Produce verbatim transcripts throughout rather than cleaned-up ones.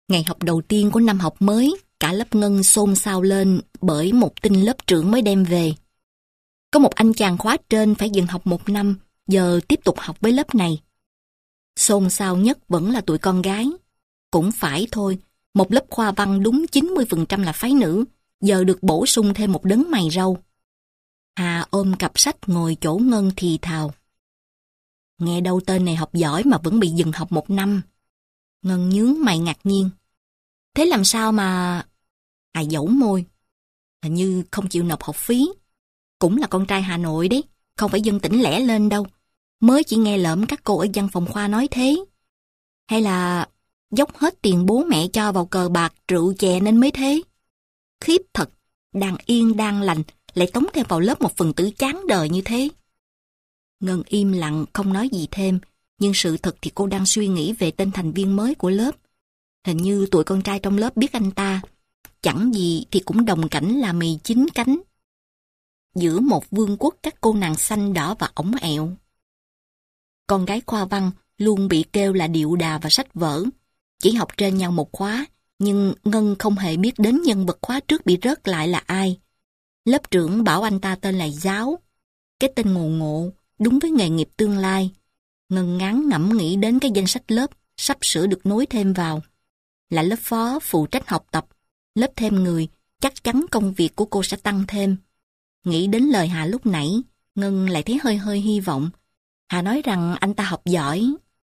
Ngày học đầu tiên của năm học mới, cả lớp Ngân xôn xao lên bởi một tin lớp trưởng mới đem về. Có một anh chàng khóa trên phải dừng học một năm, giờ tiếp tục học với lớp này. Xôn xao nhất vẫn là tụi con gái. Cũng phải thôi, một lớp khoa văn đúng chín mươi phần trăm là phái nữ, giờ được bổ sung thêm một đấng mày râu. Hà ôm cặp sách ngồi chỗ Ngân thì thào. Nghe đâu tên này học giỏi mà vẫn bị dừng học một năm. Ngân nhướng mày ngạc nhiên. Thế làm sao mà... Hà dẫu môi. Hình như không chịu nộp học phí. Cũng là con trai Hà Nội đấy, không phải dân tỉnh lẻ lên đâu. Mới chỉ nghe lỡm các cô ở văn phòng khoa nói thế. Hay là dốc hết tiền bố mẹ cho vào cờ bạc, rượu chè nên mới thế. Khiếp thật, đang yên đang lành, lại tống thêm vào lớp một phần tử chán đời như thế. Ngân im lặng không nói gì thêm, nhưng sự thật thì cô đang suy nghĩ về tên thành viên mới của lớp. Hình như tụi con trai trong lớp biết anh ta, chẳng gì thì cũng đồng cảnh là mì chín cánh. Giữa một vương quốc các cô nàng xanh đỏ và ổng ẹo. Con gái khoa văn luôn bị kêu là điệu đà và sách vở, chỉ học trên nhau một khóa, nhưng Ngân không hề biết đến nhân vật khóa trước bị rớt lại là ai. Lớp trưởng bảo anh ta tên là Giáo, cái tên ngộ ngộ, đúng với nghề nghiệp tương lai. Ngân ngán ngẫm nghĩ đến cái danh sách lớp sắp sửa được nối thêm vào. Là lớp phó phụ trách học tập, lớp thêm người, chắc chắn công việc của cô sẽ tăng thêm. Nghĩ đến lời Hà lúc nãy, Ngân lại thấy hơi hơi hy vọng. Hà nói rằng anh ta học giỏi.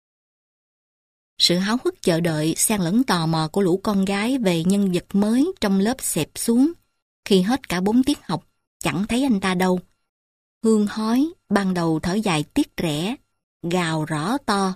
Sự háo hức chờ đợi xen lẫn tò mò của lũ con gái về nhân vật mới trong lớp xẹp xuống. Khi hết cả bốn tiết học, chẳng thấy anh ta đâu. Hương hói, ban đầu thở dài tiếc rẻ, gào rõ to.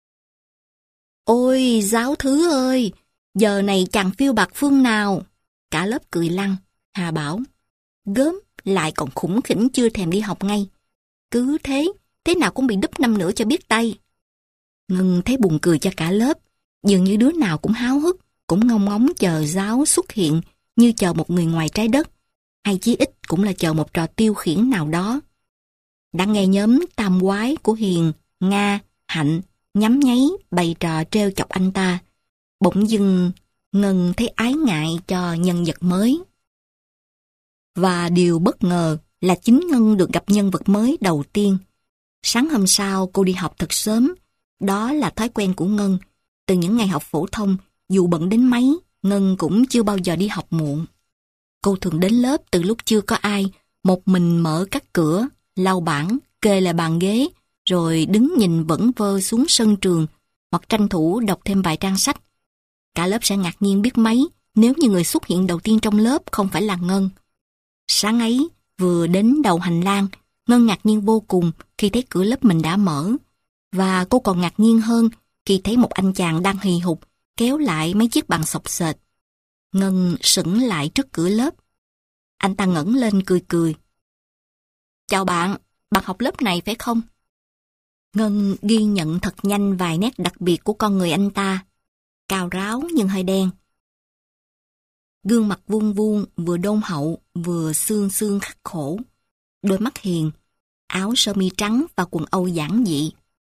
Ôi, Giáo thứ ơi, giờ này chàng phiêu bạc phương nào? Cả lớp cười lăn. Hà bảo, gớm, lại còn khủng khỉnh chưa thèm đi học ngay. Cứ thế, thế nào cũng bị đúp năm nữa cho biết tay. Ngân thấy buồn cười cho cả lớp, dường như đứa nào cũng háo hức, cũng ngóng ngóng chờ Giáo xuất hiện như chờ một người ngoài trái đất, hay chí ít cũng là chờ một trò tiêu khiển nào đó. Đã nghe nhóm tam quái của Hiền, Nga, Hạnh nhắm nháy bày trò trêu chọc anh ta. Bỗng dưng Ngân thấy ái ngại cho nhân vật mới. Và điều bất ngờ là chính Ngân được gặp nhân vật mới đầu tiên. Sáng hôm sau cô đi học thật sớm. Đó là thói quen của Ngân. Từ những ngày học phổ thông, dù bận đến mấy, Ngân cũng chưa bao giờ đi học muộn. Cô thường đến lớp từ lúc chưa có ai, một mình mở các cửa, lau bảng, kê lại bàn ghế, rồi đứng nhìn vẩn vơ xuống sân trường, hoặc tranh thủ đọc thêm vài trang sách. Cả lớp sẽ ngạc nhiên biết mấy nếu như người xuất hiện đầu tiên trong lớp không phải là Ngân. Sáng ấy, vừa đến đầu hành lang, Ngân ngạc nhiên vô cùng khi thấy cửa lớp mình đã mở. Và cô còn ngạc nhiên hơn khi thấy một anh chàng đang hì hục kéo lại mấy chiếc bàn xộc xệch. Ngân sững lại trước cửa lớp. Anh ta ngẩng lên cười cười. Chào bạn, bạn học lớp này phải không? Ngân ghi nhận thật nhanh vài nét đặc biệt của con người anh ta. Cao ráo nhưng hơi đen. Gương mặt vuông vuông, vừa đôn hậu, vừa xương xương khắc khổ. Đôi mắt hiền, áo sơ mi trắng và quần âu giản dị.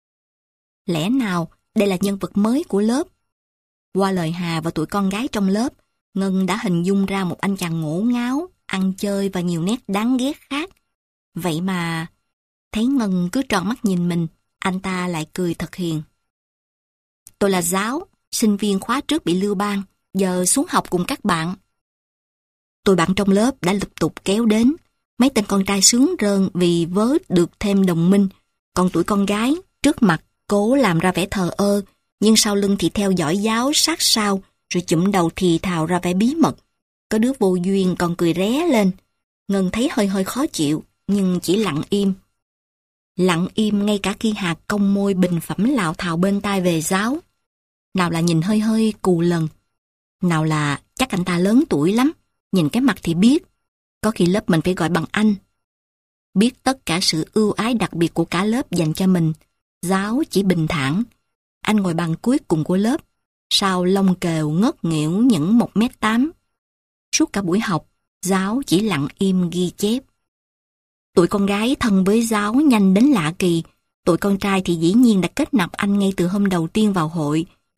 Lẽ nào đây là nhân vật mới của lớp? Qua lời Hà và tụi con gái trong lớp, Ngân đã hình dung ra một anh chàng ngổ ngáo, ăn chơi và nhiều nét đáng ghét khác. Vậy mà, thấy Ngân cứ tròn mắt nhìn mình, anh ta lại cười thật hiền. Tôi là Giáo, sinh viên khóa trước bị lưu ban, giờ xuống học cùng các bạn. Tụi bạn trong lớp đã lục tục kéo đến, mấy tên con trai sướng rơn vì vớ được thêm đồng minh, còn tụi con gái trước mặt cố làm ra vẻ thờ ơ, nhưng sau lưng thì theo dõi Giáo sát sao, rồi chụm đầu thì thào ra vẻ bí mật. Có đứa vô duyên còn cười ré lên. Ngân thấy hơi hơi khó chịu, nhưng chỉ lặng im. Lặng im ngay cả khi Hà cong môi bình phẩm lạo thào bên tai về Giáo. Nào là nhìn hơi hơi cù lần, nào là chắc anh ta lớn tuổi lắm, nhìn cái mặt thì biết. Có khi lớp mình phải gọi bằng anh. Biết tất cả sự ưu ái đặc biệt của cả lớp dành cho mình, Giáo chỉ bình thản. Anh ngồi bàn cuối cùng của lớp, sau lông kều ngất nghỉu những một mét tám. Suốt cả buổi học, Giáo chỉ lặng im ghi chép. Tụi con gái thân với Giáo nhanh đến lạ kỳ, tụi con trai thì dĩ nhiên đã kết nạp anh ngay từ hôm đầu tiên vào hội,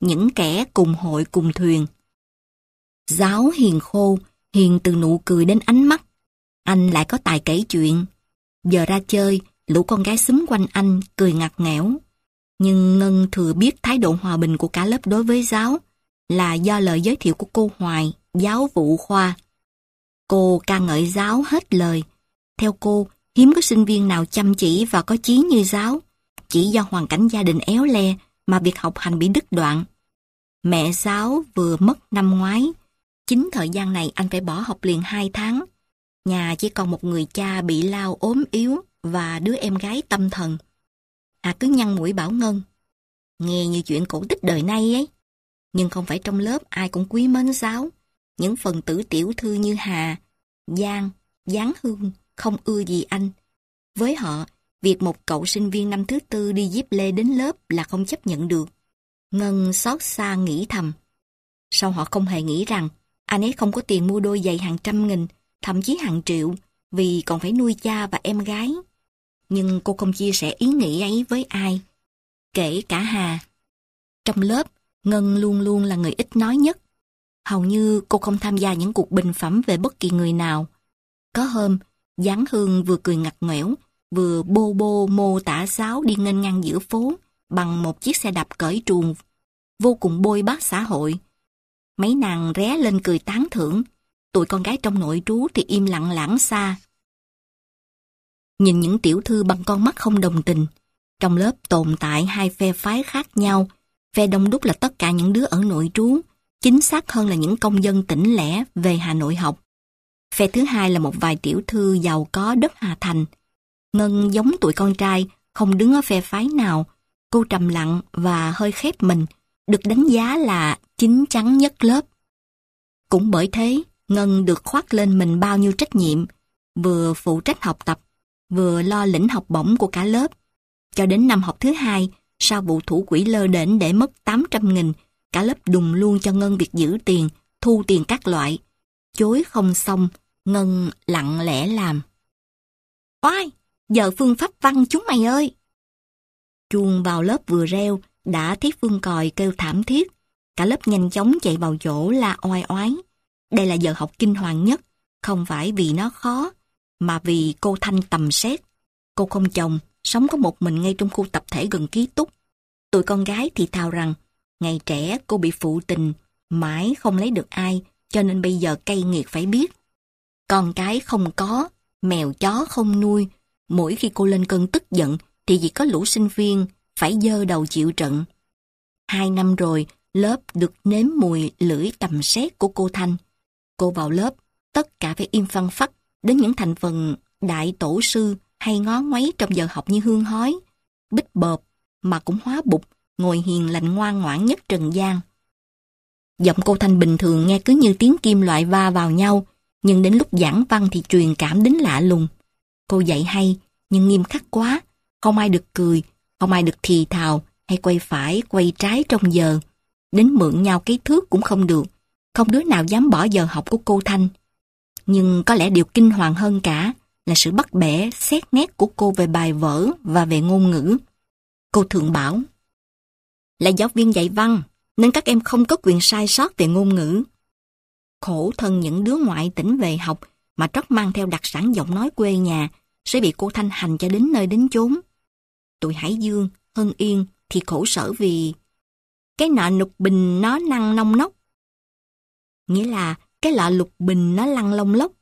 những kẻ cùng hội cùng thuyền. Giáo hiền khô, hiền từ nụ cười đến ánh mắt. Anh lại có tài kể chuyện. Giờ ra chơi, lũ con gái xúm quanh anh, cười ngặt nghẽo. Nhưng Ngân thừa biết thái độ hòa bình của cả lớp đối với Giáo là do lời giới thiệu của cô Hoài, giáo vụ khoa. Cô ca ngợi Giáo hết lời. Theo cô, hiếm có sinh viên nào chăm chỉ và có chí như Giáo. Chỉ do hoàn cảnh gia đình éo le mà việc học hành bị đứt đoạn. Mẹ Giáo vừa mất năm ngoái. Chính thời gian này anh phải bỏ học liền hai tháng. Nhà chỉ còn một người cha bị lao ốm yếu và đứa em gái tâm thần. Hà cứ nhăn mũi bảo Ngân, nghe như chuyện cổ tích đời nay ấy. Nhưng không phải trong lớp ai cũng quý mến Giáo. Những phần tử tiểu thư như Hà, Giang, Giáng Hương không ưa gì anh. Với họ, việc một cậu sinh viên năm thứ tư đi dép lê đến lớp là không chấp nhận được. Ngân xót xa nghĩ thầm. Sao họ không hề nghĩ rằng anh ấy không có tiền mua đôi giày hàng trăm nghìn, thậm chí hàng triệu, vì còn phải nuôi cha và em gái. Nhưng cô không chia sẻ ý nghĩ ấy với ai, kể cả Hà. Trong lớp, Ngân luôn luôn là người ít nói nhất. Hầu như cô không tham gia những cuộc bình phẩm về bất kỳ người nào. Có hôm, Giáng Hương vừa cười ngặt nghẽo, vừa bô bô mô tả Giáo đi nghênh ngang giữa phố bằng một chiếc xe đạp cởi truồng, vô cùng bôi bác xã hội. Mấy nàng ré lên cười tán thưởng, tụi con gái trong nội trú thì im lặng lãng xa. Nhìn những tiểu thư bằng con mắt không đồng tình. Trong lớp tồn tại hai phe phái khác nhau. Phe đông đúc là tất cả những đứa ở nội trú, chính xác hơn là những công dân tỉnh lẻ về Hà Nội học. Phe thứ hai là một vài tiểu thư giàu có đất Hà Thành. Ngân giống tụi con trai, không đứng ở phe phái nào. Cô trầm lặng và hơi khép mình, được đánh giá là chín chắn nhất lớp. Cũng bởi thế, Ngân được khoác lên mình bao nhiêu trách nhiệm, vừa phụ trách học tập, vừa lo lĩnh học bổng của cả lớp. Cho đến năm học thứ hai, sau vụ thủ quỹ lơ đễnh để mất tám trăm nghìn, cả lớp đùng luôn cho Ngân việc giữ tiền, thu tiền các loại. Chối không xong, Ngân lặng lẽ làm. Oai, giờ phương pháp văn chúng mày ơi! Chuông vào lớp vừa reo, đã thấy Phương còi kêu thảm thiết. Cả lớp nhanh chóng chạy vào chỗ la oai oái. Đây là giờ học kinh hoàng nhất, không phải vì nó khó, mà vì cô Thanh tầm xét. Cô không chồng, sống có một mình ngay trong khu tập thể gần ký túc. Tụi con gái thì thào rằng, ngày trẻ cô bị phụ tình, mãi không lấy được ai, cho nên bây giờ cay nghiệt phải biết. Con cái không có, mèo chó không nuôi. Mỗi khi cô lên cơn tức giận, thì chỉ có lũ sinh viên phải giơ đầu chịu trận. Hai năm rồi, lớp được nếm mùi lưỡi tầm xét của cô Thanh. Cô vào lớp, tất cả phải im phăng phắc, đến những thành phần đại tổ sư hay ngó ngoáy trong giờ học như hương hói, bích bợp, mà cũng hóa bụt, ngồi hiền lành ngoan ngoãn nhất trần gian. Giọng cô Thanh bình thường nghe cứ như tiếng kim loại va vào nhau, nhưng đến lúc giảng văn thì truyền cảm đến lạ lùng. Cô dạy hay, nhưng nghiêm khắc quá, không ai được cười, không ai được thì thào hay quay phải, quay trái trong giờ. Đến mượn nhau cái thước cũng không được, không đứa nào dám bỏ giờ học của cô Thanh. Nhưng có lẽ điều kinh hoàng hơn cả là sự bắt bẻ, xét nét của cô về bài vở và về ngôn ngữ. Cô thường bảo, là giáo viên dạy văn, nên các em không có quyền sai sót về ngôn ngữ. Khổ thân những đứa ngoại tỉnh về học mà trót mang theo đặc sản giọng nói quê nhà sẽ bị cô Thanh hành cho đến nơi đến chốn. Tụi Hải Dương, Hân Yên thì khổ sở vì cái nọ lục bình nó năng nông nốc. Nghĩa là cái lọ lục bình nó lăn lông lốc.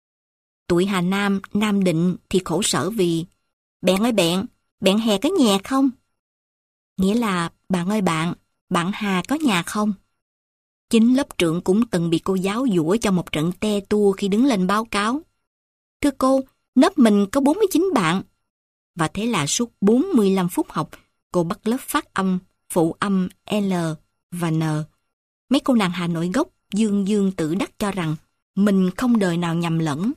Tụi Hà Nam, Nam Định thì khổ sở vì bạn ơi bạn, bạn hè có nhà không? Nghĩa là bạn ơi bạn, bạn Hà có nhà không? Chính lớp trưởng cũng từng bị cô giáo giũa cho một trận te tua khi đứng lên báo cáo. Thưa cô, lớp mình có bốn mươi chín bạn. Và thế là suốt bốn mươi lăm phút học, cô bắt lớp phát âm, phụ âm L và N. Mấy cô nàng Hà Nội gốc dương dương tự đắc cho rằng mình không đời nào nhầm lẫn.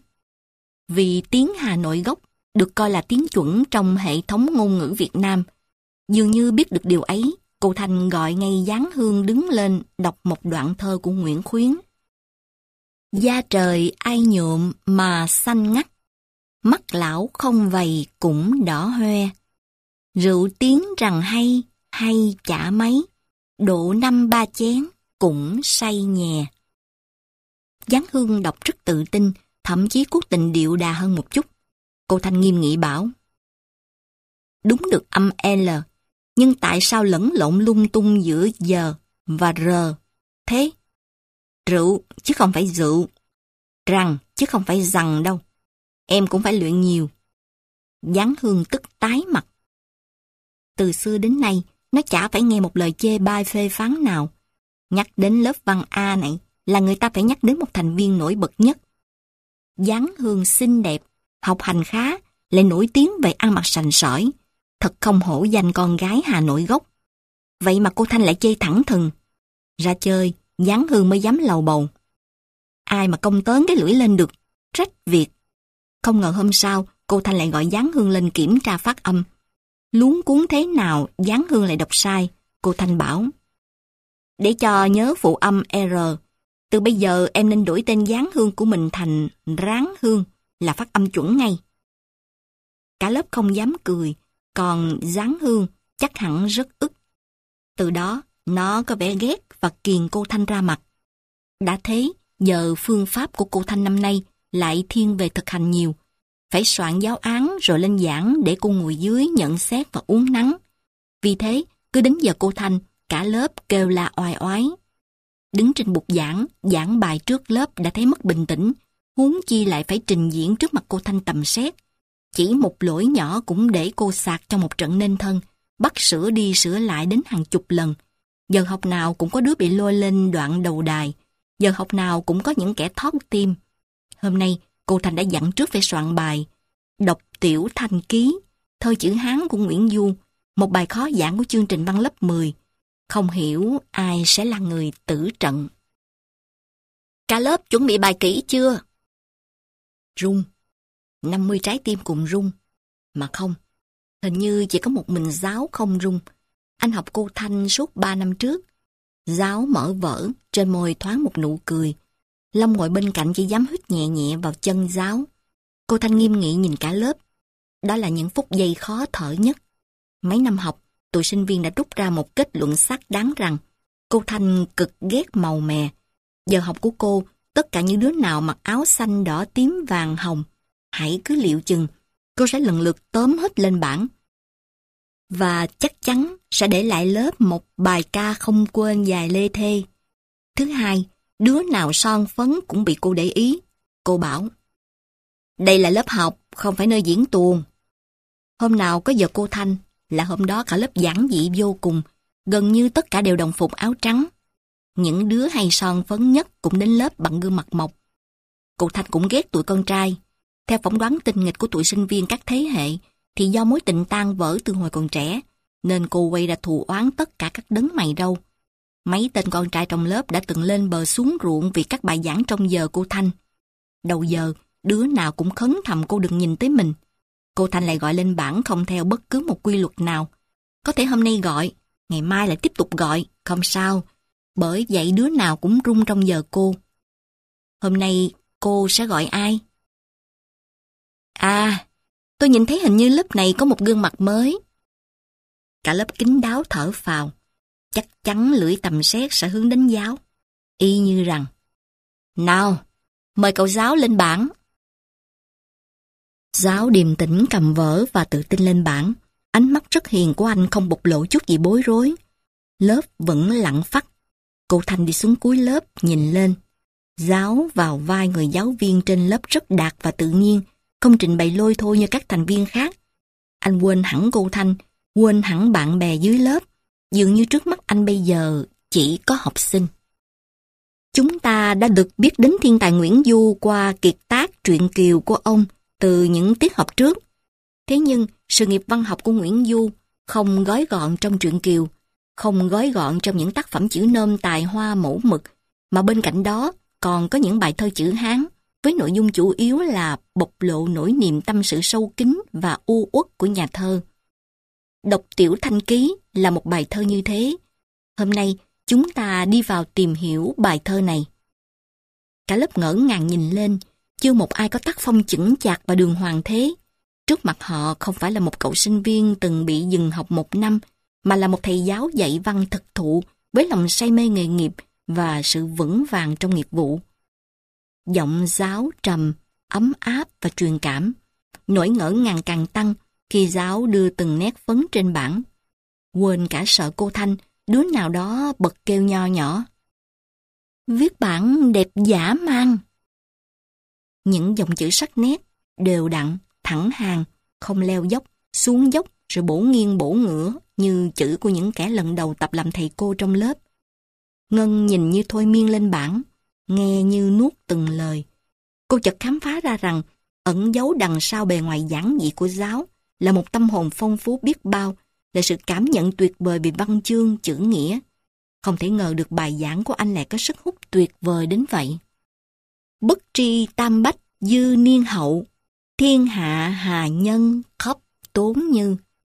Vì tiếng Hà Nội gốc được coi là tiếng chuẩn trong hệ thống ngôn ngữ Việt Nam. Dường như biết được điều ấy, cô Thanh gọi ngay Giáng Hương đứng lên đọc một đoạn thơ của Nguyễn Khuyến. Da trời ai nhuộm mà xanh ngắt, mắt lão không vầy cũng đỏ hoe. Rượu tiếng rằng hay, hay chả mấy, độ năm ba chén cũng say nhè. Giáng Hương đọc rất tự tin, thậm chí cố tình điệu đà hơn một chút. Cô Thanh nghiêm nghị bảo: đúng được âm L, nhưng tại sao lẫn lộn lung tung giữa giờ và R thế? Rượu chứ không phải rượu, rằng chứ không phải rằng đâu. Em cũng phải luyện nhiều. Giáng Hương tức tái mặt. Từ xưa đến nay, nó chả phải nghe một lời chê bai phê phán nào. Nhắc đến lớp văn A này là người ta phải nhắc đến một thành viên nổi bật nhất. Giáng Hương xinh đẹp, học hành khá, lại nổi tiếng về ăn mặc sành sỏi. Thật không hổ danh con gái Hà Nội gốc. Vậy mà cô Thanh lại chê thẳng thừng. Ra chơi, Giáng Hương mới dám lầu bầu. Ai mà công tớn cái lưỡi lên được, trách việc. Không ngờ hôm sau, cô Thanh lại gọi Giáng Hương lên kiểm tra phát âm. Luống cuống thế nào, Giáng Hương lại đọc sai. Cô Thanh bảo: để cho nhớ phụ âm R, từ bây giờ em nên đổi tên Giáng Hương của mình thành Ráng Hương, là phát âm chuẩn ngay. Cả lớp không dám cười, còn Giáng Hương chắc hẳn rất ức. Từ đó, nó có vẻ ghét và kiềng cô Thanh ra mặt. Đã thế, giờ phương pháp của cô Thanh năm nay lại thiên về thực hành nhiều. Phải soạn giáo án rồi lên giảng để cô ngồi dưới nhận xét và uốn nắn. Vì thế, cứ đến giờ cô Thanh, cả lớp kêu la oai oái. Đứng trên bục giảng, giảng bài trước lớp đã thấy mất bình tĩnh, huống chi lại phải trình diễn trước mặt cô Thanh tầm xét. Chỉ một lỗi nhỏ cũng để cô sạc trong một trận nên thân, bắt sửa đi sửa lại đến hàng chục lần. Giờ học nào cũng có đứa bị lôi lên đoạn đầu đài, giờ học nào cũng có những kẻ thót tim. Hôm nay, cô Thanh đã dặn trước phải soạn bài Đọc Tiểu Thanh Ký, thơ chữ Hán của Nguyễn Du, một bài khó giảng của chương trình văn lớp mười. Không hiểu ai sẽ là người tử trận. Cả lớp chuẩn bị bài kỹ chưa? Rung. năm mươi trái tim cùng rung. Mà không, hình như chỉ có một mình Giáo không rung. Anh học cô Thanh suốt ba năm trước. Giáo mở vở, trên môi thoáng một nụ cười. Long ngồi bên cạnh chỉ dám hít nhẹ nhẹ vào chân Giáo. Cô Thanh nghiêm nghị nhìn cả lớp. Đó là những phút giây khó thở nhất. Mấy năm học, tụi sinh viên đã rút ra một kết luận xác đáng rằng cô Thanh cực ghét màu mè. Giờ học của cô, tất cả những đứa nào mặc áo xanh đỏ tím vàng hồng, hãy cứ liệu chừng, cô sẽ lần lượt tóm hết lên bảng. Và chắc chắn sẽ để lại lớp một bài ca không quên dài lê thê. Thứ hai, đứa nào son phấn cũng bị cô để ý. Cô bảo: đây là lớp học, không phải nơi diễn tuồng. Hôm nào có giờ cô Thanh, là hôm đó cả lớp giản dị vô cùng, gần như tất cả đều đồng phục áo trắng. Những đứa hay son phấn nhất cũng đến lớp bằng gương mặt mộc. Cô Thanh cũng ghét tụi con trai. Theo phỏng đoán tinh nghịch của tụi sinh viên các thế hệ, thì do mối tình tan vỡ từ hồi còn trẻ, nên cô quay ra thù oán tất cả các đấng mày râu. Mấy tên con trai trong lớp đã từng lên bờ xuống ruộng vì các bài giảng trong giờ cô Thanh. Đầu giờ, đứa nào cũng khấn thầm cô đừng nhìn tới mình. Cô Thanh lại gọi lên bảng không theo bất cứ một quy luật nào. Có thể hôm nay gọi, ngày mai lại tiếp tục gọi, không sao. Bởi vậy đứa nào cũng rung trong giờ cô. Hôm nay cô sẽ gọi ai? À, tôi nhìn thấy hình như lớp này có một gương mặt mới. Cả lớp kín đáo thở phào. Chắc chắn lưỡi tầm xét sẽ hướng đến Giáo. Y như rằng: nào, mời cậu Giáo lên bảng. Giáo điềm tĩnh cầm vở và tự tin lên bảng. Ánh mắt rất hiền của anh không bộc lộ chút gì bối rối. Lớp vẫn lặng phắt. Cô Thanh đi xuống cuối lớp, nhìn lên. Giáo vào vai người giáo viên trên lớp rất đạt và tự nhiên, không trình bày lôi thôi như các thành viên khác. Anh quên hẳn cô Thanh, quên hẳn bạn bè dưới lớp. Dường như trước mắt anh bây giờ chỉ có học sinh. Chúng ta đã được biết đến thiên tài Nguyễn Du qua kiệt tác truyện Kiều của ông từ những tiết học trước. Thế nhưng, sự nghiệp văn học của Nguyễn Du không gói gọn trong truyện Kiều, không gói gọn trong những tác phẩm chữ nôm tài hoa mẫu mực, mà bên cạnh đó còn có những bài thơ chữ Hán với nội dung chủ yếu là bộc lộ nỗi niềm tâm sự sâu kín và u uất của nhà thơ. Đọc Tiểu Thanh Ký là một bài thơ như thế. Hôm nay, chúng ta đi vào tìm hiểu bài thơ này. Cả lớp ngỡ ngàng nhìn lên, chưa một ai có tác phong chững chạc và đường hoàng thế. Trước mặt họ không phải là một cậu sinh viên từng bị dừng học một năm, mà là một thầy giáo dạy văn thực thụ, với lòng say mê nghề nghiệp và sự vững vàng trong nghiệp vụ. Giọng giáo trầm, ấm áp và truyền cảm. Nỗi ngỡ ngàng càng tăng khi giáo đưa từng nét phấn trên bảng. Quên cả sợ cô Thanh, đứa nào đó bật kêu nho nhỏ. Viết bảng đẹp dã man. Những dòng chữ sắc nét, đều đặn, thẳng hàng, không leo dốc, xuống dốc, rồi bổ nghiêng bổ ngửa như chữ của những kẻ lần đầu tập làm thầy cô trong lớp. Ngân nhìn như thôi miên lên bảng, nghe như nuốt từng lời. Cô chợt khám phá ra rằng ẩn giấu đằng sau bề ngoài giản dị của giáo là một tâm hồn phong phú biết bao, là sự cảm nhận tuyệt vời về văn chương, chữ nghĩa. Không thể ngờ được bài giảng của anh lại có sức hút tuyệt vời đến vậy. Bất tri tam bách dư niên hậu, thiên hạ hà nhân khắp tốn như.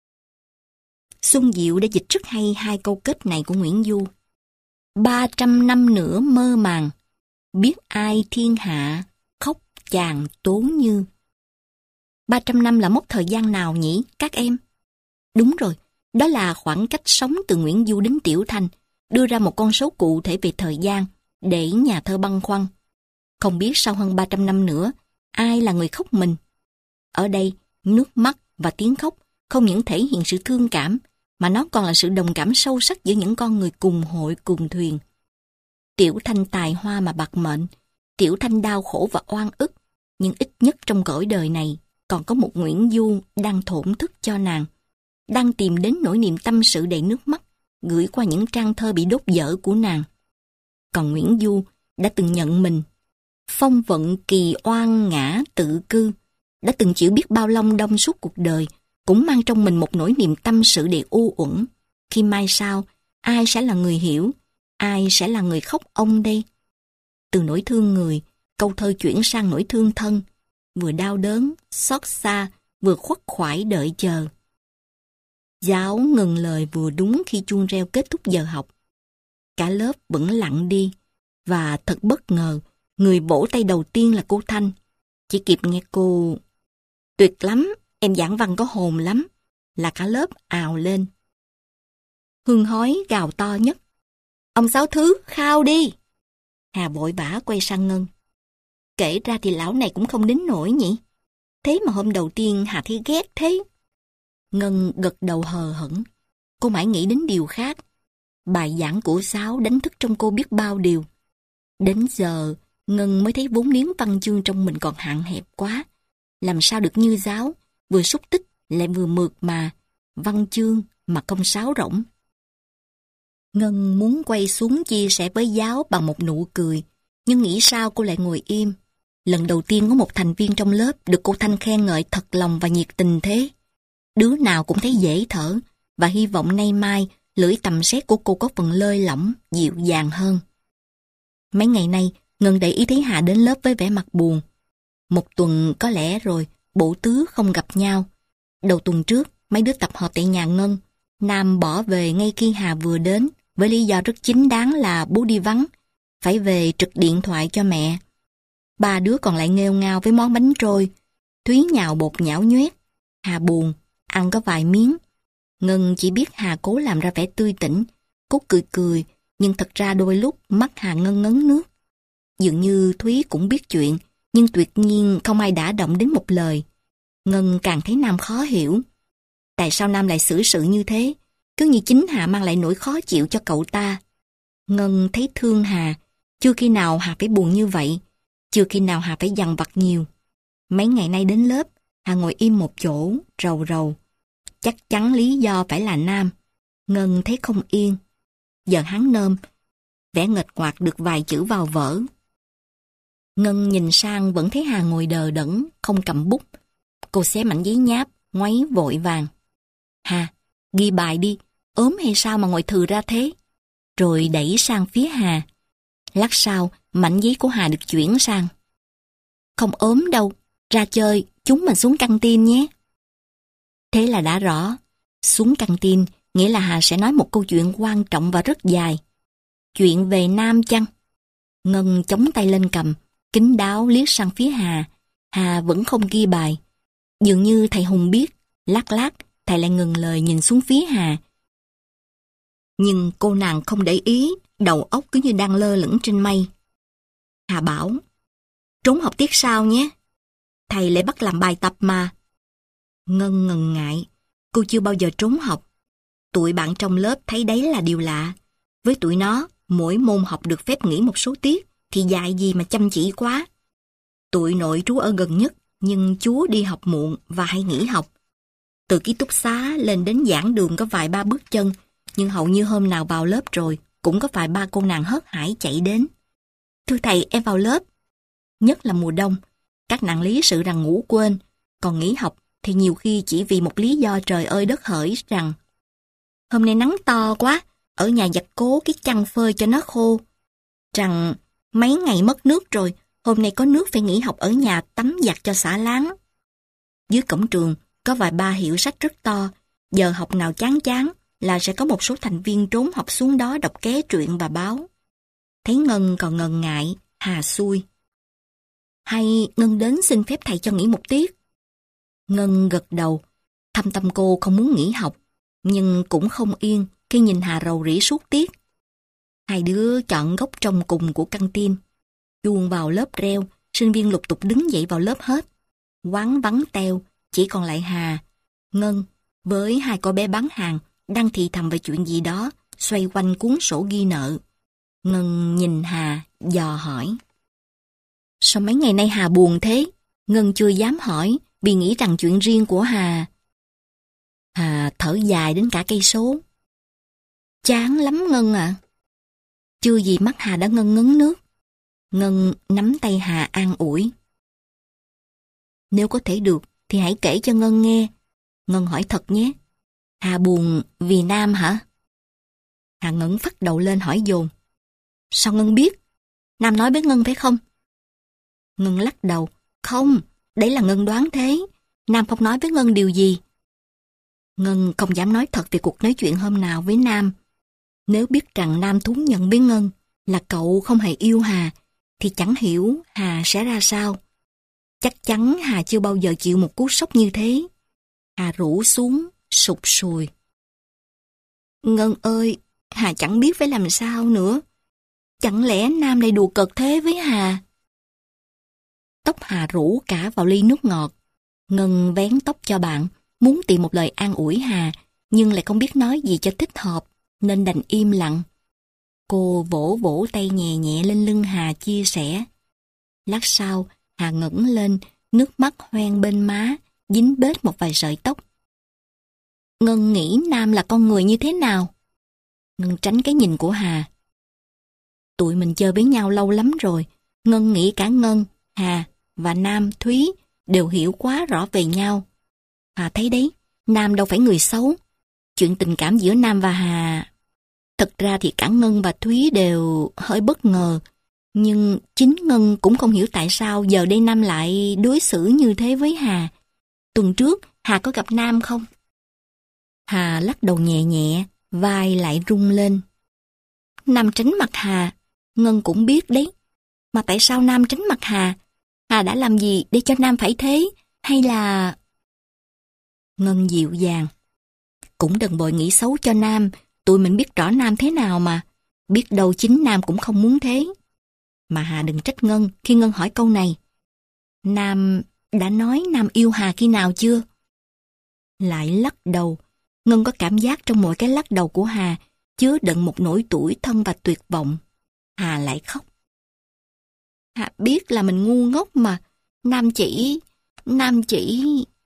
Xuân Diệu đã dịch rất hay hai câu kết này của Nguyễn Du. Ba trăm năm nữa mơ màng, biết ai thiên hạ khóc chàng tốn như. Ba trăm năm là mốc thời gian nào nhỉ các em? Đúng rồi, đó là khoảng cách sống từ Nguyễn Du đến Tiểu Thanh, đưa ra một con số cụ thể về thời gian để nhà thơ băn khoăn. Không biết sau hơn ba trăm năm nữa, ai là người khóc mình? Ở đây, nước mắt và tiếng khóc không những thể hiện sự thương cảm, mà nó còn là sự đồng cảm sâu sắc giữa những con người cùng hội cùng thuyền. Tiểu Thanh tài hoa mà bạc mệnh, Tiểu Thanh đau khổ và oan ức, nhưng ít nhất trong cõi đời này còn có một Nguyễn Du đang thổn thức cho nàng, đang tìm đến nỗi niềm tâm sự đầy nước mắt, gửi qua những trang thơ bị đốt dở của nàng. Còn Nguyễn Du đã từng nhận mình, phong vận kỳ oan ngã tự cư, đã từng chịu biết bao long đong suốt cuộc đời, cũng mang trong mình một nỗi niềm tâm sự đầy u uẩn. Khi mai sau, ai sẽ là người hiểu, ai sẽ là người khóc ông đây? Từ nỗi thương người, câu thơ chuyển sang nỗi thương thân, vừa đau đớn, xót xa, vừa khuất khoải đợi chờ. Giáo ngừng lời vừa đúng khi chuông reo kết thúc giờ học. Cả lớp vẫn lặng đi, và thật bất ngờ, người vỗ tay đầu tiên là cô Thanh. Chỉ kịp nghe cô: "Tuyệt lắm, em giảng văn có hồn lắm", là cả lớp ào lên. Hương Hói gào to nhất: "Ông Sáu Thứ, khao đi!" Hà vội vã quay sang Ngân. Kể ra thì lão này cũng không đến nổi nhỉ. Thế mà hôm đầu tiên Hà thấy ghét thế. Ngân gật đầu hờ hững. Cô mãi nghĩ đến điều khác. Bài giảng của Sáu đánh thức trong cô biết bao điều. Đến giờ, Ngân mới thấy vốn liếng văn chương trong mình còn hạn hẹp quá. Làm sao được như Giáo, vừa xúc tích lại vừa mượt mà, văn chương mà không sáo rỗng. Ngân muốn quay xuống chia sẻ với Giáo bằng một nụ cười, nhưng nghĩ sao cô lại ngồi im. Lần đầu tiên có một thành viên trong lớp được cô Thanh khen ngợi thật lòng và nhiệt tình thế. Đứa nào cũng thấy dễ thở, và hy vọng nay mai lưỡi tầm xét của cô có phần lơi lỏng, dịu dàng hơn. Mấy ngày nay, Ngân để ý thấy Hà đến lớp với vẻ mặt buồn. Một tuần có lẽ rồi, bộ tứ không gặp nhau. Đầu tuần trước, mấy đứa tập hợp tại nhà Ngân. Nam bỏ về ngay khi Hà vừa đến, với lý do rất chính đáng là bố đi vắng, phải về trực điện thoại cho mẹ. Ba đứa còn lại nghêu ngao với món bánh trôi. Thúy nhào bột nhão nhoét. Hà buồn, ăn có vài miếng. Ngân chỉ biết Hà cố làm ra vẻ tươi tỉnh, cố cười cười, nhưng thật ra đôi lúc mắt Hà ngân ngấn nước. Dường như Thúy cũng biết chuyện, nhưng tuyệt nhiên không ai đả động đến một lời. Ngân càng thấy Nam khó hiểu. Tại sao Nam lại xử sự như thế? Cứ như chính Hà mang lại nỗi khó chịu cho cậu ta. Ngân thấy thương Hà. Chưa khi nào Hà phải buồn như vậy. Chưa khi nào Hà phải dằn vặt nhiều. Mấy ngày nay đến lớp, Hà ngồi im một chỗ, rầu rầu. Chắc chắn lý do phải là Nam. Ngân thấy không yên. Giờ hắn nôm, vẽ nghệch ngoạc được vài chữ vào vở. Ngân nhìn sang vẫn thấy Hà ngồi đờ đẫn, không cầm bút. Cô xé mảnh giấy nháp, ngoáy vội vàng. Hà, ghi bài đi, ốm hay sao mà ngồi thừ ra thế? Rồi đẩy sang phía Hà. Lát sau, mảnh giấy của Hà được chuyển sang. Không ốm đâu, ra chơi, chúng mình xuống căng tin nhé. Thế là đã rõ, xuống căng tin nghĩa là Hà sẽ nói một câu chuyện quan trọng và rất dài. Chuyện về Nam chăng? Ngân chống tay lên cầm, kín đáo liếc sang phía Hà. Hà vẫn không ghi bài. Dường như thầy Hùng biết, lát lát thầy lại ngừng lời nhìn xuống phía Hà. Nhưng cô nàng không để ý, đầu óc cứ như đang lơ lửng trên mây. Hà bảo, trốn học tiết sau nhé. Thầy lại bắt làm bài tập mà. Ngân ngần ngại, cô chưa bao giờ trốn học. Tụi bạn trong lớp thấy đấy là điều lạ. Với tụi nó, mỗi môn học được phép nghỉ một số tiết, thì dạy gì mà chăm chỉ quá. Tụi nội trú ở gần nhất, nhưng chú đi học muộn và hay nghỉ học. Từ ký túc xá lên đến giảng đường có vài ba bước chân, nhưng hầu như hôm nào vào lớp rồi, cũng có vài ba cô nàng hớt hải chạy đến. Thưa thầy, em vào lớp. Nhất là mùa đông, các nàng lý sự rằng ngủ quên, còn nghỉ học thì nhiều khi chỉ vì một lý do trời ơi đất hỡi rằng hôm nay nắng to quá, ở nhà giặt cố cái chăn phơi cho nó khô. Rằng mấy ngày mất nước rồi, hôm nay có nước phải nghỉ học ở nhà tắm giặt cho xả láng. Dưới cổng trường có vài ba hiệu sách rất to, giờ học nào chán chán là sẽ có một số thành viên trốn học xuống đó đọc ké truyện và báo. Thấy Ngân còn ngần ngại, Hà xui. Hay Ngân đến xin phép thầy cho nghỉ một tiết? Ngân gật đầu, thâm tâm cô không muốn nghỉ học, nhưng cũng không yên khi nhìn Hà rầu rĩ suốt tiết. Hai đứa chọn góc trong cùng của căng tin. Chuông vào lớp reo, sinh viên lục tục đứng dậy vào lớp hết. Quán vắng teo, chỉ còn lại Hà, Ngân với hai cô bé bán hàng đang thì thầm về chuyện gì đó, xoay quanh cuốn sổ ghi nợ. Ngân nhìn Hà, dò hỏi. Sao mấy ngày nay Hà buồn thế? Ngân chưa dám hỏi, vì nghĩ rằng chuyện riêng của Hà. Hà thở dài đến cả cây số. Chán lắm Ngân ạ. À. Chưa gì mắt Hà đã ngân ngấn nước. Ngân nắm tay Hà an ủi. Nếu có thể được thì hãy kể cho Ngân nghe. Ngân hỏi thật nhé. Hà buồn vì Nam hả? Hà ngẩng phắt đầu lên hỏi dồn. Sao Ngân biết? Nam nói với Ngân phải không? Ngân lắc đầu. Không, đấy là Ngân đoán thế. Nam không nói với Ngân điều gì. Ngân không dám nói thật về cuộc nói chuyện hôm nào với Nam. Nếu biết rằng Nam thú nhận với Ngân là cậu không hề yêu Hà, thì chẳng hiểu Hà sẽ ra sao. Chắc chắn Hà chưa bao giờ chịu một cú sốc như thế. Hà rũ xuống, sụt sùi. Ngân ơi, Hà chẳng biết phải làm sao nữa. Chẳng lẽ Nam lại đùa cợt thế với Hà? Tóc Hà rũ cả vào ly nước ngọt. Ngân vén tóc cho bạn, muốn tìm một lời an ủi Hà, nhưng lại không biết nói gì cho thích hợp, nên đành im lặng. Cô vỗ vỗ tay nhẹ nhẹ lên lưng Hà chia sẻ. Lát sau, Hà ngẩng lên, nước mắt hoen bên má, dính bết một vài sợi tóc. Ngân nghĩ Nam là con người như thế nào? Ngân tránh cái nhìn của Hà. Tụi mình chơi với nhau lâu lắm rồi. Ngân nghĩ cả Ngân, Hà và Nam, Thúy đều hiểu quá rõ về nhau. Hà thấy đấy, Nam đâu phải người xấu. Chuyện tình cảm giữa Nam và Hà... Thật ra thì cả Ngân và Thúy đều hơi bất ngờ. Nhưng chính Ngân cũng không hiểu tại sao giờ đây Nam lại đối xử như thế với Hà. Tuần trước, Hà có gặp Nam không? Hà lắc đầu nhẹ nhẹ, vai lại rung lên. Nam tránh mặt Hà, Ngân cũng biết đấy. Mà tại sao Nam tránh mặt Hà? Hà đã làm gì để cho Nam phải thế? Hay là... Ngân dịu dàng. Cũng đừng vội nghĩ xấu cho Nam. Tụi mình biết rõ Nam thế nào mà. Biết đâu chính Nam cũng không muốn thế. Mà Hà đừng trách Ngân khi Ngân hỏi câu này. Nam đã nói Nam yêu Hà khi nào chưa? Lại lắc đầu. Ngân có cảm giác trong mỗi cái lắc đầu của Hà chứa đựng một nỗi tủi thân và tuyệt vọng. Hà lại khóc. Hà biết là mình ngu ngốc mà. Nam chỉ... Nam chỉ...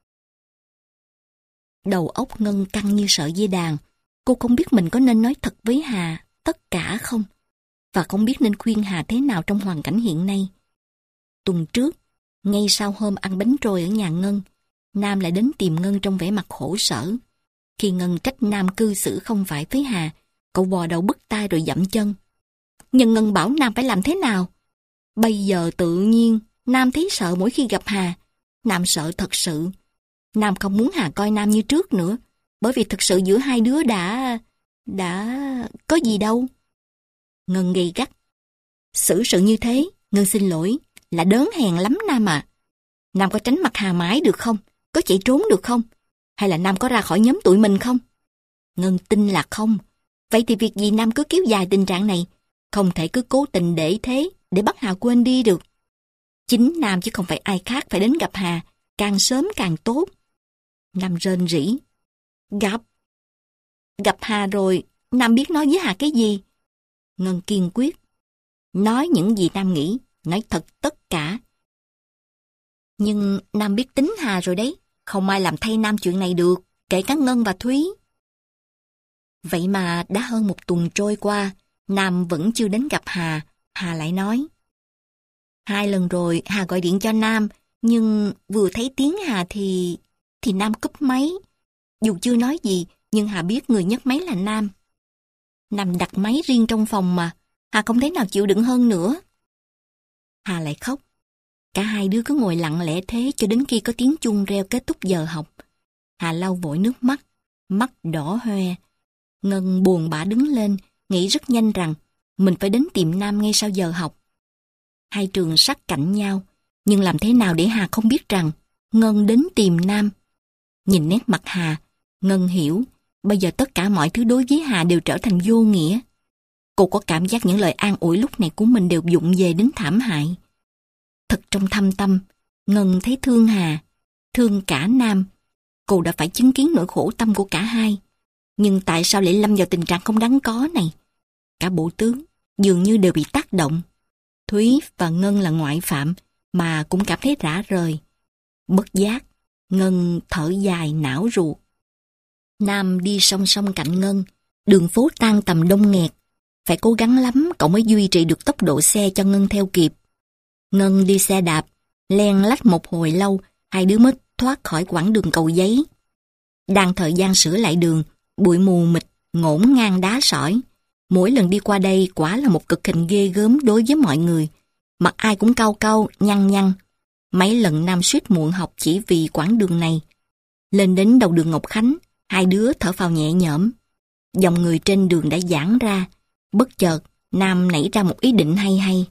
Đầu óc Ngân căng như sợi dây đàn. Cô không biết mình có nên nói thật với Hà tất cả không? Và không biết nên khuyên Hà thế nào trong hoàn cảnh hiện nay. Tuần trước, ngay sau hôm ăn bánh trôi ở nhà Ngân, Nam lại đến tìm Ngân trong vẻ mặt khổ sở. Khi Ngân trách Nam cư xử không phải với Hà, cậu bò đầu bứt tai rồi dậm chân. Nhưng Ngân bảo Nam phải làm thế nào? Bây giờ tự nhiên, Nam thấy sợ mỗi khi gặp Hà. Nam sợ thật sự. Nam không muốn Hà coi Nam như trước nữa, bởi vì thực sự giữa hai đứa đã... đã... có gì đâu. Ngân gay gắt. Xử sự như thế, Ngân xin lỗi, là đớn hèn lắm Nam à. Nam có tránh mặt Hà mãi được không? Có chạy trốn được không? Hay là Nam có ra khỏi nhóm tụi mình không? Ngân tin là không. Vậy thì việc gì Nam cứ kéo dài tình trạng này? Không thể cứ cố tình để thế, để bắt Hà quên đi được. Chính Nam chứ không phải ai khác phải đến gặp Hà, càng sớm càng tốt. Nam rên rỉ. Gặp? Gặp Hà rồi, Nam biết nói với Hà cái gì? Ngân kiên quyết. Nói những gì Nam nghĩ, nói thật tất cả. Nhưng Nam biết tính Hà rồi đấy, không ai làm thay Nam chuyện này được, kể cả Ngân và Thúy. Vậy mà đã hơn một tuần trôi qua, Nam vẫn chưa đến gặp Hà, Hà lại nói. Hai lần rồi Hà gọi điện cho Nam, nhưng vừa thấy tiếng Hà thì... thì Nam cúp máy. Dù chưa nói gì, nhưng Hà biết người nhấc máy là Nam. Nam đặt máy riêng trong phòng mà, Hà không thể nào chịu đựng hơn nữa. Hà lại khóc. Cả hai đứa cứ ngồi lặng lẽ thế cho đến khi có tiếng chuông reo kết thúc giờ học. Hà lau vội nước mắt, mắt đỏ hoe. Ngân buồn bã đứng lên, nghĩ rất nhanh rằng mình phải đến tìm Nam ngay sau giờ học. Hai trường sát cạnh nhau, nhưng làm thế nào để Hà không biết rằng Ngân đến tìm Nam? Nhìn nét mặt Hà, Ngân hiểu, bây giờ tất cả mọi thứ đối với Hà đều trở thành vô nghĩa. Cô có cảm giác những lời an ủi lúc này của mình đều vụng về đến thảm hại. Thật trong thâm tâm, Ngân thấy thương Hà, thương cả Nam. Cô đã phải chứng kiến nỗi khổ tâm của cả hai. Nhưng tại sao lại lâm vào tình trạng không đáng có này? Cả bộ tướng dường như đều bị tác động. Thúy và Ngân là ngoại phạm mà cũng cảm thấy rã rời. Bất giác, Ngân thở dài não ruột. Nam đi song song cạnh Ngân, đường phố tan tầm đông nghẹt. Phải cố gắng lắm cậu mới duy trì được tốc độ xe cho Ngân theo kịp. Ngân đi xe đạp, len lách một hồi lâu, hai đứa mới thoát khỏi quãng đường Cầu Giấy. Đang thời gian sửa lại đường, bụi mù mịt, ngổn ngang đá sỏi. Mỗi lần đi qua đây quả là một cực hình ghê gớm đối với mọi người. Mặt ai cũng cau cau, nhăn nhăn. Mấy lần Nam suýt muộn học chỉ vì quãng đường này. Lên đến đầu đường Ngọc Khánh, hai đứa thở phào nhẹ nhõm. Dòng người trên đường đã giãn ra. Bất chợt, Nam nảy ra một ý định hay hay.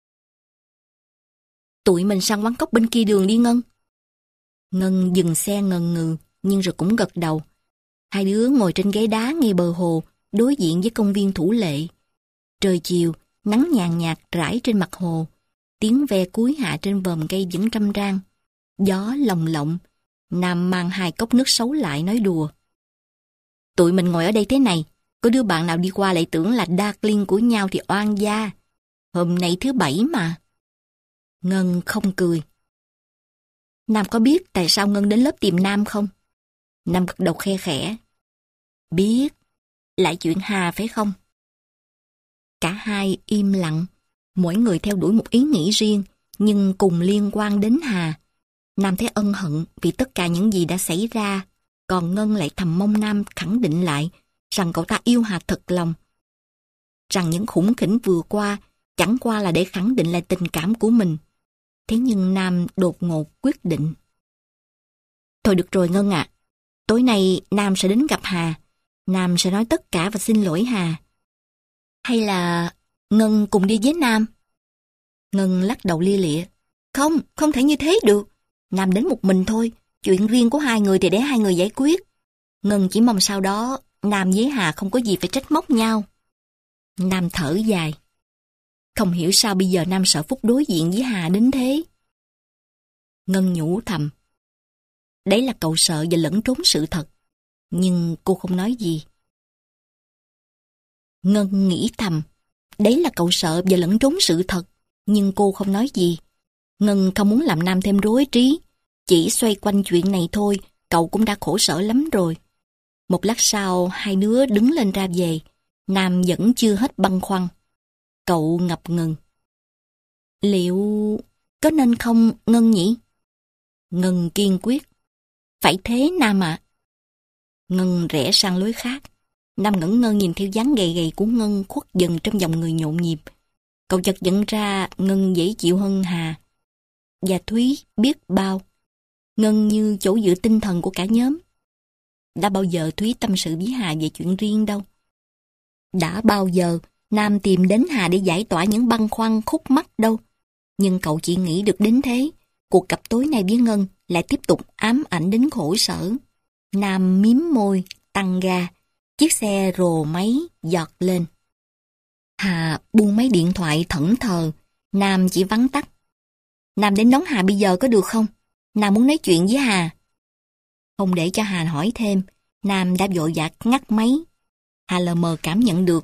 Tụi mình sang quán cóc bên kia đường đi Ngân. Ngân dừng xe ngần ngừ, nhưng rồi cũng gật đầu. Hai đứa ngồi trên ghế đá ngay bờ hồ, đối diện với công viên Thủ Lệ. Trời chiều, nắng nhàn nhạt rải trên mặt hồ. Tiếng ve cuối hạ trên vòm cây vẫn râm ran. Gió lồng lộng. Nam mang hai cốc nước sấu lại nói đùa. Tụi mình ngồi ở đây thế này, có đứa bạn nào đi qua lại tưởng là darling của nhau thì oan gia. Hôm nay thứ bảy mà. Ngân không cười. Nam có biết tại sao Ngân đến lớp tìm Nam không? Nam gật đầu khe khẽ. Biết. Lại chuyện Hà phải không? Cả hai im lặng. Mỗi người theo đuổi một ý nghĩ riêng, nhưng cùng liên quan đến Hà. Nam thấy ân hận vì tất cả những gì đã xảy ra, còn Ngân lại thầm mong Nam khẳng định lại rằng cậu ta yêu Hà thật lòng. Rằng những khủng khỉnh vừa qua chẳng qua là để khẳng định lại tình cảm của mình. Thế nhưng Nam đột ngột quyết định. Thôi được rồi Ngân ạ. Tối nay Nam sẽ đến gặp Hà. Nam sẽ nói tất cả và xin lỗi Hà. Hay là Ngân cùng đi với Nam? Ngân lắc đầu lia lịa. Không, không thể như thế được. Nam đến một mình thôi. Chuyện riêng của hai người thì để hai người giải quyết. Ngân chỉ mong sau đó Nam với Hà không có gì phải trách móc nhau. Nam thở dài. Không hiểu sao bây giờ Nam sợ Phúc đối diện với Hà đến thế. Ngân nhủ thầm. Đấy là cậu sợ và lẫn trốn sự thật. Nhưng cô không nói gì. Ngân nghĩ thầm. Đấy là cậu sợ và lẫn trốn sự thật. Nhưng cô không nói gì. Ngân không muốn làm Nam thêm rối trí. Chỉ xoay quanh chuyện này thôi, cậu cũng đã khổ sở lắm rồi. Một lát sau, hai đứa đứng lên ra về. Nam vẫn chưa hết băn khoăn. Cậu ngập ngừng. Liệu có nên không Ngân nhỉ? Ngân kiên quyết. Phải thế Nam ạ. À? Ngân rẽ sang lối khác. Nam ngẩn ngơ nhìn theo dáng gầy gầy của Ngân khuất dần trong dòng người nhộn nhịp. Cậu chợt nhận ra Ngân dễ chịu hơn Hà. Và Thúy biết bao. Ngân như chỗ dựa tinh thần của cả nhóm. Đã bao giờ Thúy tâm sự với Hà về chuyện riêng đâu. Đã bao giờ Nam tìm đến Hà để giải tỏa những băn khoăn khúc mắc đâu. Nhưng cậu chỉ nghĩ được đến thế. Cuộc gặp tối nay với Ngân lại tiếp tục ám ảnh đến khổ sở. Nam miếm môi, tăng ga. Chiếc xe rồ máy giọt lên. Hà buông máy điện thoại thẫn thờ, Nam chỉ vắn tắt. Nam đến đón Hà bây giờ có được không? Nam muốn nói chuyện với Hà. Không để cho Hà hỏi thêm, Nam đã vội vã ngắt máy. Hà lờ mờ cảm nhận được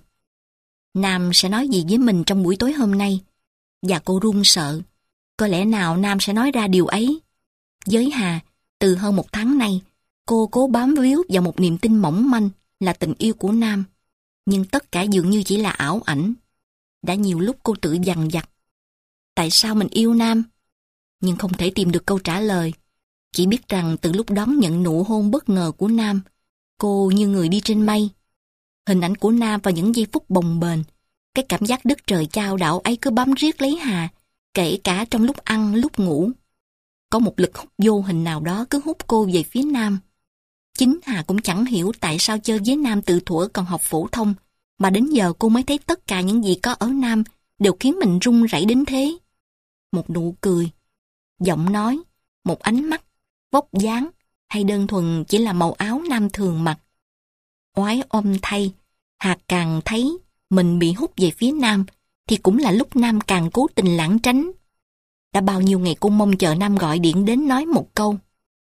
Nam sẽ nói gì với mình trong buổi tối hôm nay. Và cô run sợ. Có lẽ nào Nam sẽ nói ra điều ấy. Với Hà, từ hơn một tháng nay, cô cố bám víu vào một niềm tin mỏng manh là tình yêu của Nam. Nhưng tất cả dường như chỉ là ảo ảnh. Đã nhiều lúc cô tự dằn vặt. Tại sao mình yêu Nam? Nhưng không thể tìm được câu trả lời. Chỉ biết rằng từ lúc đón nhận nụ hôn bất ngờ của Nam, cô như người đi trên mây. Hình ảnh của Nam vào những giây phút bồng bềnh, cái cảm giác đất trời chao đảo ấy cứ bám riết lấy Hà, kể cả trong lúc ăn, lúc ngủ. Có một lực hút vô hình nào đó cứ hút cô về phía Nam. Chính Hà cũng chẳng hiểu tại sao chơi với Nam từ thuở còn học phổ thông, mà đến giờ cô mới thấy tất cả những gì có ở Nam đều khiến mình run rẩy đến thế. Một nụ cười, giọng nói, một ánh mắt, vóc dáng, hay đơn thuần chỉ là màu áo Nam thường mặc. Oái oăm thay, Hà càng thấy mình bị hút về phía Nam, thì cũng là lúc Nam càng cố tình lảng tránh. Đã bao nhiêu ngày cô mong chờ Nam gọi điện đến nói một câu: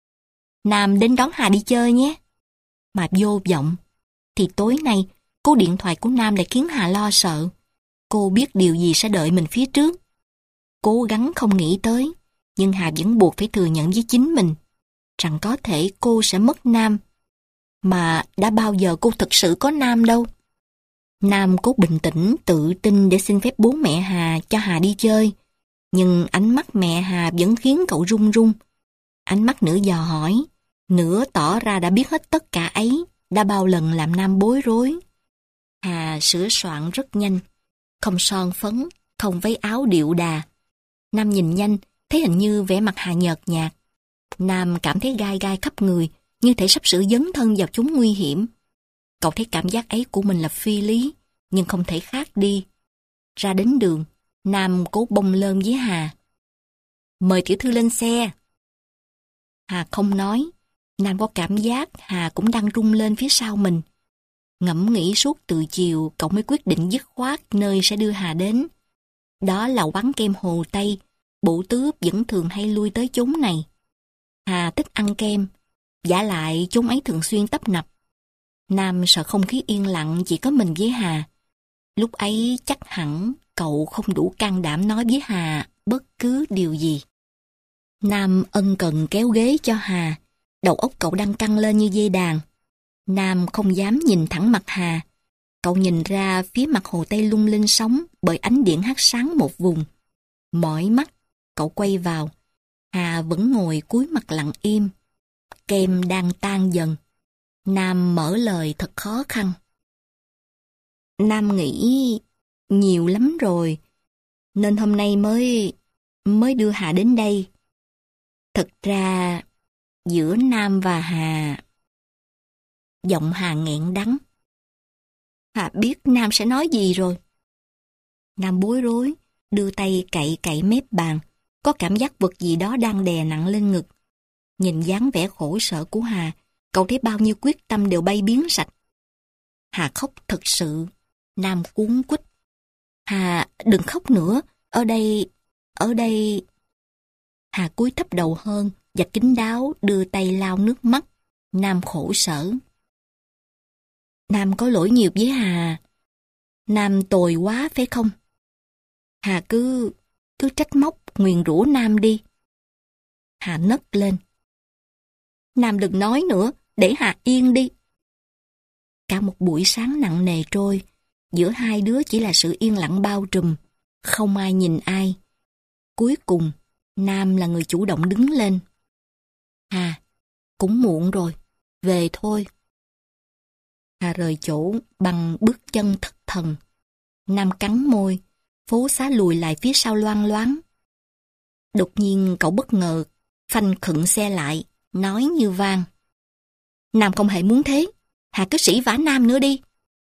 Nam đến đón Hà đi chơi nhé. Mà vô vọng, thì tối nay, cú điện thoại của Nam lại khiến Hà lo sợ. Cô biết điều gì sẽ đợi mình phía trước. Cố gắng không nghĩ tới, nhưng Hà vẫn buộc phải thừa nhận với chính mình rằng có thể cô sẽ mất Nam. Mà đã bao giờ cô thực sự có Nam đâu. Nam cố bình tĩnh, tự tin để xin phép bố mẹ Hà cho Hà đi chơi. Nhưng ánh mắt mẹ Hà vẫn khiến cậu run run. Ánh mắt nửa dò hỏi, nửa tỏ ra đã biết hết tất cả ấy, đã bao lần làm Nam bối rối. Hà sửa soạn rất nhanh, không son phấn, không váy áo điệu đà. Nam nhìn nhanh, thấy hình như vẻ mặt Hà nhợt nhạt. Nam cảm thấy gai gai khắp người, như thể sắp sửa dấn thân vào chốn nguy hiểm. Cậu thấy cảm giác ấy của mình là phi lý, nhưng không thể khác đi. Ra đến đường, Nam cố bông lơn với Hà. Mời tiểu thư lên xe. Hà không nói. Nam có cảm giác Hà cũng đang rung lên phía sau mình. Ngẫm nghĩ suốt từ chiều, cậu mới quyết định dứt khoát nơi sẽ đưa Hà đến. Đó là quán kem Hồ Tây, bộ tứ vẫn thường hay lui tới chốn này. Hà thích ăn kem, vả lại chốn ấy thường xuyên tấp nập. Nam sợ không khí yên lặng chỉ có mình với Hà. Lúc ấy chắc hẳn cậu không đủ can đảm nói với Hà bất cứ điều gì. Nam ân cần kéo ghế cho Hà, đầu óc cậu đang căng lên như dây đàn. Nam không dám nhìn thẳng mặt Hà. Cậu nhìn ra phía mặt hồ Tây lung linh sóng bởi ánh điện hắt sáng một vùng. Mỏi mắt, cậu quay vào. Hà vẫn ngồi cúi mặt lặng im. Kem đang tan dần. Nam mở lời thật khó khăn. Nam nghĩ nhiều lắm rồi, nên hôm nay mới mới đưa Hà đến đây. Thật ra, giữa Nam và Hà... Giọng Hà nghẹn đắng. Hà biết Nam sẽ nói gì rồi. Nam bối rối, đưa tay cậy cậy mép bàn, có cảm giác vật gì đó đang đè nặng lên ngực. Nhìn dáng vẻ khổ sở của Hà, cậu thấy bao nhiêu quyết tâm đều bay biến sạch. Hà khóc thật sự. Nam cuống quýt. Hà, đừng khóc nữa. Ở đây, ở đây... Hà cúi thấp đầu hơn và kín đáo đưa tay lau nước mắt. Nam khổ sở. Nam có lỗi nhiều với Hà. Nam tồi quá phải không? Hà cứ, cứ trách móc, nguyền rủa Nam đi. Hà nấc lên. Nam đừng nói nữa, để Hà yên đi. Cả một buổi sáng nặng nề trôi, giữa hai đứa chỉ là sự yên lặng bao trùm, không ai nhìn ai. Cuối cùng, Nam là người chủ động đứng lên. Hà, cũng muộn rồi, về thôi. Hà rời chỗ bằng bước chân thất thần. Nam cắn môi, phố xá lùi lại phía sau loang loáng. Đột nhiên cậu bất ngờ, phanh khựng xe lại, nói như vang. Nam không hề muốn thế, Hà cứ sỉ vả Nam nữa đi.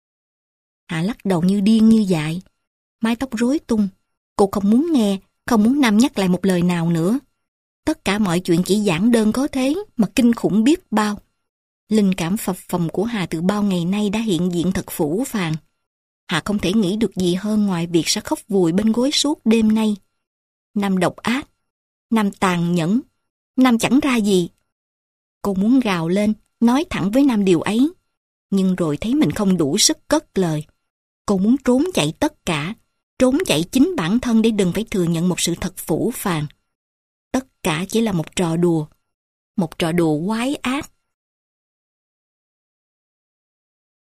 Hà lắc đầu như điên như dại, mái tóc rối tung. Cô không muốn nghe, không muốn Nam nhắc lại một lời nào nữa. Tất cả mọi chuyện chỉ giản đơn có thế mà kinh khủng biết bao. Linh cảm phập phồng của Hà từ bao ngày nay đã hiện diện thật phũ phàng. Hà không thể nghĩ được gì hơn ngoài việc sẽ khóc vùi bên gối suốt đêm nay. Nam độc ác, Nam tàn nhẫn, Nam chẳng ra gì. Cô muốn gào lên, nói thẳng với Nam điều ấy, nhưng rồi thấy mình không đủ sức cất lời. Cô muốn trốn chạy tất cả, trốn chạy chính bản thân để đừng phải thừa nhận một sự thật phũ phàng. Tất cả chỉ là một trò đùa, một trò đùa quái ác.